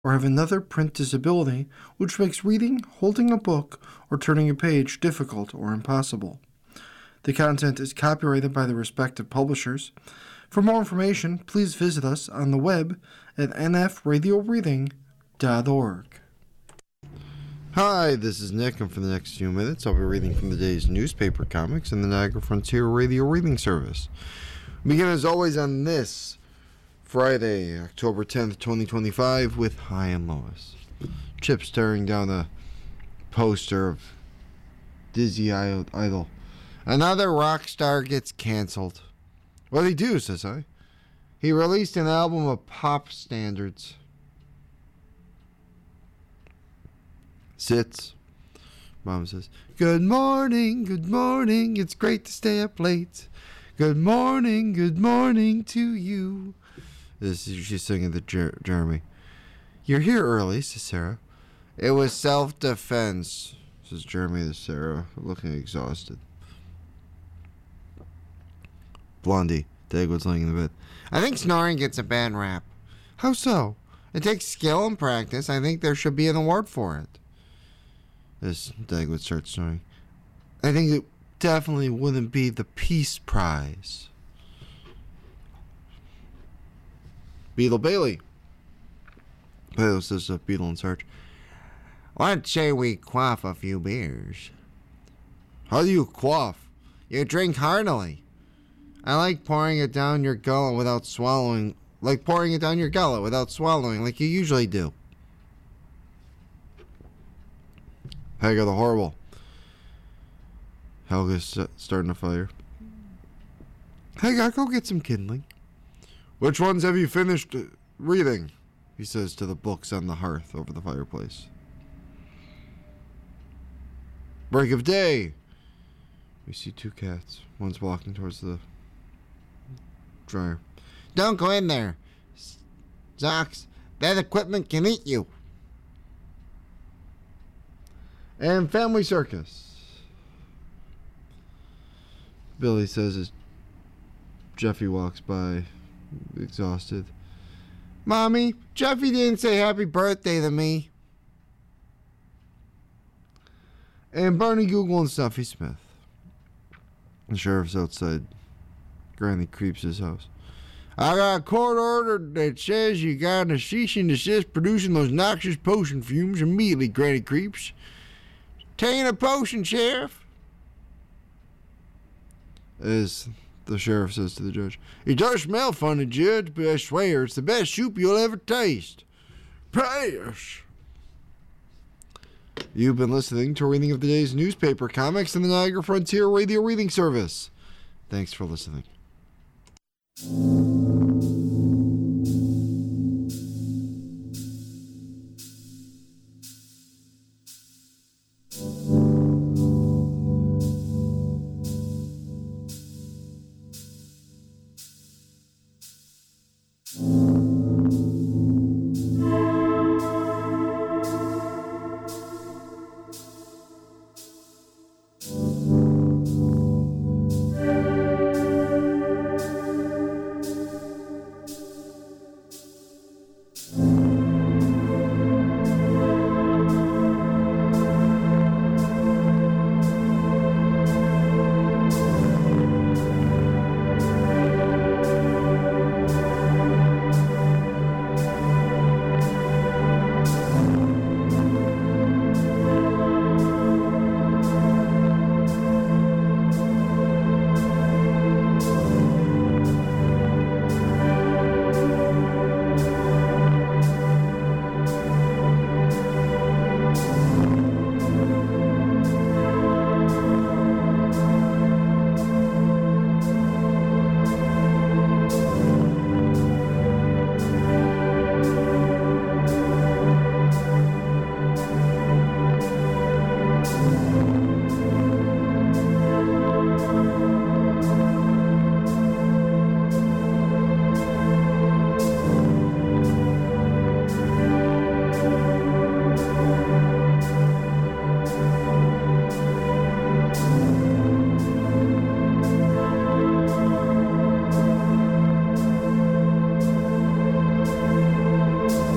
or have another print disability which makes reading, holding a book, or turning a page difficult or impossible. The content is copyrighted by the respective publishers. For more information, please visit us on the web at nfradioreading.org. Hi, this is Nick, and for the next few minutes, I'll be reading from the day's newspaper comics in the Niagara Frontier Radio Reading Service. We begin, as always, on this Friday, October 10th, 2025, with High and Lois. Chip staring down a poster of Dizzy Idol. Another rock star gets canceled. What'd he do, says I? He released an album of pop standards. Sits. Mom says, good morning, it's great to stay up late. Good morning to you. She's singing to Jeremy. You're here early, says Sarah. It was self-defense, says Jeremy to Sarah, looking exhausted. Blondie, Dagwood's laying in the bed. I think snoring gets a bad rap. How so? It takes skill and practice. I think there should be an award for it. As Dagwood starts snoring. I think it definitely wouldn't be the Peace Prize. Beetle Bailey. Bailey says to Beetle and Sarge, let's say we quaff a few beers. How do you quaff? You drink heartily. I like pouring it down your gullet without swallowing, like you usually do. Helga the Horrible. Helga's starting a fire. Helga, go get some kindling. Which ones have you finished reading? He says to the books on the hearth over the fireplace. Break of day. We see two cats. One's walking towards the dryer. Don't go in there, Zox. That equipment can eat you. And Family Circus. Billy says as Jeffy walks by, exhausted. Mommy, Jeffy didn't say happy birthday to me. And Barney Google and Stuffy Smith. The sheriff's outside Granny Creeps' house. I got a court order that says you got a cease and desist producing those noxious potion fumes immediately, Granny Creeps. Taking a potion, Sheriff. As the sheriff says to the judge, it does smell funny, Judge, but I swear it's the best soup you'll ever taste. Pass. You've been listening to a reading of the day's newspaper comics in the Niagara Frontier Radio Reading Service. Thanks for listening.